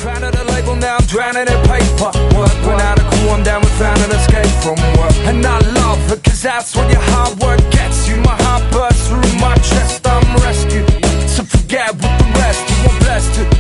Founded a label, now I'm drowning in paper work. Went out of cool, I'm down, we found an escape from work. And I love it, cause that's what your hard work gets you. My heart bursts through my chest, I'm rescued. So forget what the rest, you were blessed to